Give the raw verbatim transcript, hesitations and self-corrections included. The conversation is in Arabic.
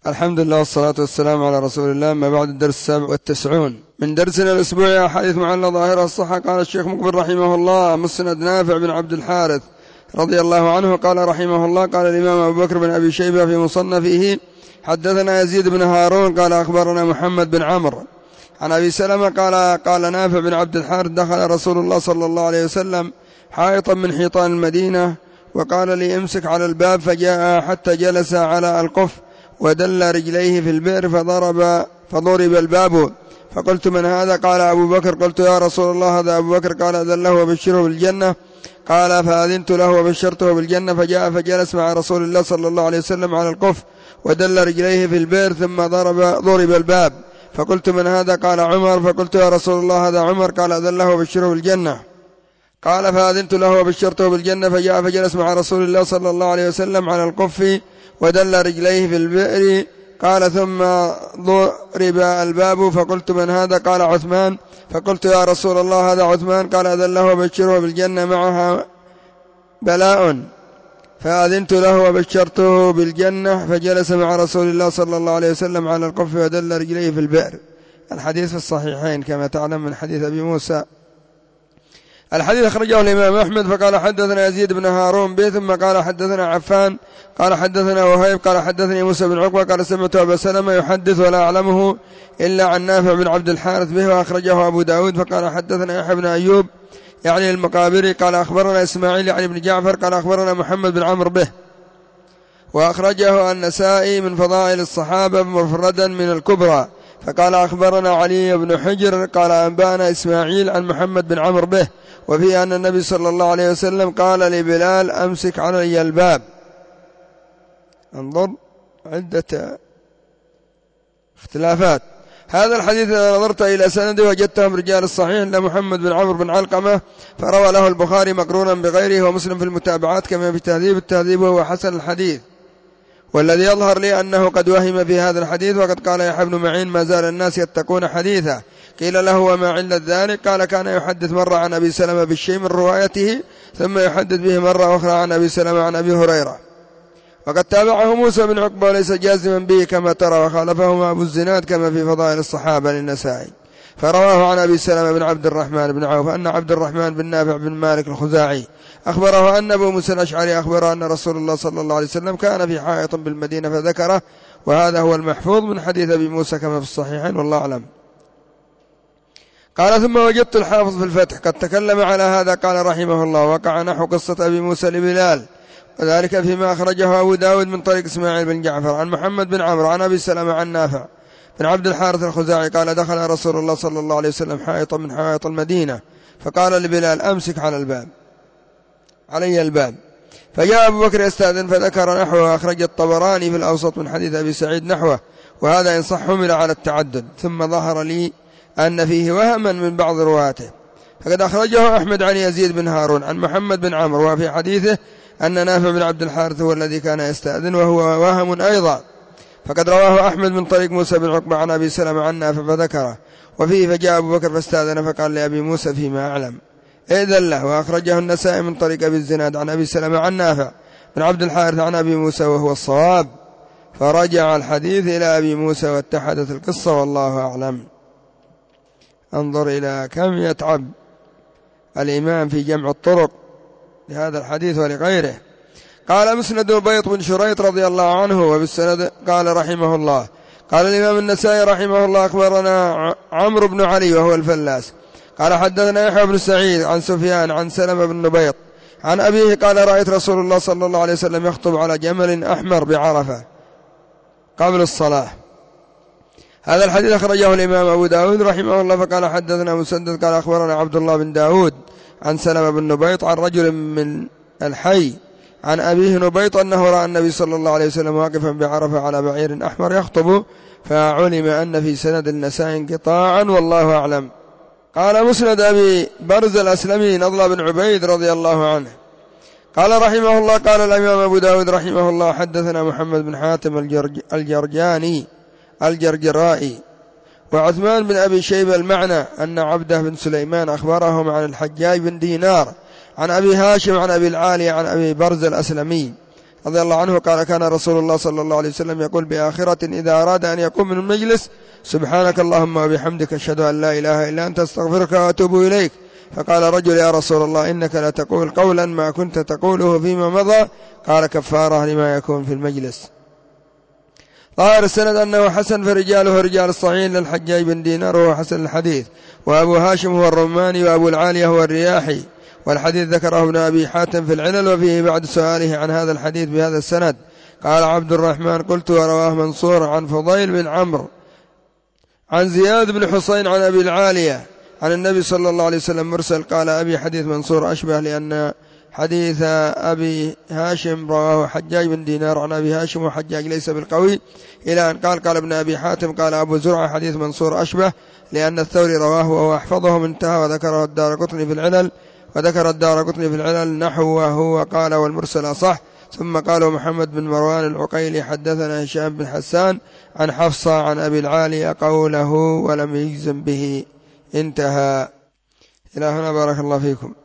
الحمد لله والصلاة والسلام على رسول الله. ما بعد الدرس السابع والتسعون من درسنا الأسبوعي أحاديث معلّة ظاهرة الصحة. قال الشيخ مقبل رحمه الله: مسند نافع بن عبد الحارث رضي الله عنه قال رحمه الله: قال الإمام أبو بكر بن أبي شيبة في مصنفه: حدثنا يزيد بن هارون قال أخبرنا محمد بن عمرو عن أبي سلمة قال قال نافع بن عبد الحارث: دخل رسول الله صلى الله عليه وسلم حائطا من حيطان المدينة وقال لي: امسك على الباب، فجاء حتى جلس على القف ودل رجليه في البئر فضرب فضرب الباب، فقلت: من هذا؟ قال: أبو بكر. قلت: يا رسول الله، هذا أبو بكر. قال: أذن له وبشره بالجنة. قال: فأذنت له وبشرته بالجنة، فجاء فجلس مع رسول الله صلى الله عليه وسلم على القف ودل رجليه في البئر ثم ضرب ضرب الباب، فقلت: من هذا؟ قال: عمر. فقلت: يا رسول الله، هذا عمر. قال: أذن له وبشره بالجنة. قال: فأذنت له وبشرته بالجنة، فجاء فجلس مع رسول الله صلى الله عليه وسلم على القف ودل رجليه في البئر. قال: ثم ضرب الباب، فقلت: من هذا؟ قال: عثمان. فقلت: يا رسول الله، هذا عثمان. قال: أذن له وبشره بالجنة معها بلاء. فأذنت له وبشرته بالجنة، فجلس مع رسول الله صلى الله عليه وسلم على القف ودل رجليه في البئر. الحديث في الصحيحين كما تعلم من حديث أبي موسى. الحديث أخرجه الإمام أحمد فقال: حدثنا يزيد بن هارون به، ثم قال: حدثنا عفان قال: حدثنا وهيب قال: حدثني موسى بن عقبة قال: سمعت أبا سلمة يحدث ولا أعلمه إلا عن نافع بن عبد الحارث به. وأخرجه أبو داود فقال: حدثنا يحيى بن أيوب يعني المقابري قال: أخبرنا إسماعيل يعني بن جعفر قال: أخبرنا محمد بن عمرو به. وأخرجه النسائي من فضائل الصحابة مفردا من الكبرى فقال: أخبرنا علي بن حجر قال: أنبأنا إسماعيل عن محمد بن عمرو به، وفي أن النبي صلى الله عليه وسلم قال لبلال: أمسك علي الباب. انظر عدة اختلافات. هذا الحديث إذا نظرت إلى سنده وجدته من رجال الصحيح لمحمد بن عمرو بن علقمة، فروى له البخاري مقرونا بغيره ومسلم في المتابعات كما في تهذيب التهذيب، وهو حسن الحديث. والذي يظهر لي أنه قد وهم في هذا الحديث. وقد قال يحيى بن معين: ما زال الناس يتقون حديثه. قيل له: وما علة ذلك؟ قال: كان يحدث مرة عن أبي سلمة بالشيء من روايته، ثم يحدث به مرة أخرى عن أبي سلمة عن أبي هريرة. وقد تابعه موسى بن عقبة وليس جازما به كما ترى، وخالفهما أبو الزناد كما في فضائل الصحابة للنسائي، فرواه عن أبي سلمة بن عبد الرحمن بن عوف أن عبد الرحمن بن نافع بن مالك الخزاعي أخبره أن أبو موسى الأشعري أخبره أن رسول الله صلى الله عليه وسلم كان في حائط بالمدينة فذكره، وهذا هو المحفوظ من حديث أبي موسى كما في الصحيحين والله أعلم. قال: ثم وجدت الحافظ في الفتح قد تكلم على هذا. قال رحمه الله: وقع نحو قصة أبي موسى لبلال، وذلك فيما أخرجه أبو داود من طريق إسماعيل بن جعفر عن محمد بن عمرو عن أبي سلمة عن نافع بن عبد الحارث الخزاعي قال: دخل رسول الله صلى الله عليه وسلم حائطا من حوائط المدينة فقال لبلال: أمسك على الباب علي الباب. فجاء أبو بكر يستأذن فذكر نحوه. أخرج الطبراني في الأوسط من حديث أبي سعيد نحوه، وهذا إن صح حمل على التعدد. ثم ظهر لي أن فيه وهما من بعض رواته، فقد أخرجه أحمد عن يزيد بن هارون عن محمد بن عمرو، وفي حديثه أن نافع بن عبد الحارث هو الذي كان يستأذن، وهو وهم أيضا. فقد رواه أحمد من طريق موسى بن عقبة عن أبي سلمة عن نافع فذكره، وفيه: فجاء أبو بكر فاستأذن فقال لأبي موسى فيما أعلم إذن له. وأخرجه النسائي من طريق أبي الزناد عن أبي سلمة عن نافع بن عبد الحارث عن أبي موسى وهو الصواب، فرجع الحديث إلى أبي موسى واتحدت القصة والله أعلم. انظر إلى كم يتعب الإمام في جمع الطرق لهذا الحديث ولغيره. قال: مسند بيط بن شريط رضي الله عنه وبالسند قال رحمه الله: قال الإمام النسائي رحمه الله: أخبرنا عمرو بن علي وهو الفلاس قال: حدثنا يحيى بن سعيد عن سفيان عن سلمة بن نبيط عن أبيه قال: رأيت رسول الله صلى الله عليه وسلم يخطب على جمل أحمر بعرفة قبل الصلاة. هذا الحديث أخرجه الإمام أبو داود رحمه الله فقال: حدثنا مسدد قال: أخبرنا عبد الله بن داود عن سلمة بن نبيط عن رجل من الحي عن أبيه نبيط أنه رأى النبي صلى الله عليه وسلم واقفا بعرفة على بعير أحمر يخطب، فعلم أن في سند النسائي انقطاعا والله أعلم. قال: مسند أبي برز الأسلمي نضل بن عبيد رضي الله عنه قال رحمه الله: قال الإمام أبو داود رحمه الله: حدثنا محمد بن حاتم الجرج الجرجاني الجرجرائي وعثمان بن أبي شيبة المعنى أن عبده بن سليمان أخبرهم عن الحجاج بن دينار عن أبي هاشم عن أبي العالي عن أبي برز الأسلمي رضي الله عنه قال كان رسول الله صلى الله عليه وسلم يقول بآخرة إذا أراد أن يقوم من المجلس سبحانك اللهم وبحمدك أشهد أن لا إله إلا أنت أستغفرك وأتوب إليك. فقال رجل يا رسول الله إنك لا تقول قولا ما كنت تقوله فيما مضى. قال كفارة لما يكون في المجلس. ظاهر السند أنه حسن فرجاله رجال الصحيح للحجاج بن دينار وهو حسن الحديث، وأبو هاشم هو الرماني، وأبو العالية هو الرياحي. والحديث ذكره ابن أبي حاتم في العلل، وفيه بعد سؤاله عن هذا الحديث بهذا السند. قال عبد الرحمن قلت ورواه منصور عن فضيل بن عمرو عن زياد بن حسين عن أبي العالية عن النبي صلى الله عليه وسلم مرسل. قال أبي حديث منصور أشبه، لأن حديث أبي هاشم رواه حجاج بن دينار عن أبي هاشم، وحجاج ليس بالقوي، إلى أن قال قال ابن أبي حاتم قال أبو زرعة حديث منصور أشبه، لأن الثوري رواه وهو أحفظه منتهى. وذكره الدارقطني في العلل وذكر الدارقطني في العلل نحوه وقال والمرسل أصح. ثم قال محمد بن مروان العقيلي حدثنا هشام بن حسان عن حفصة عن أبي العالي قوله ولم يجزم به. انتهى. إلى هنا بارك الله فيكم.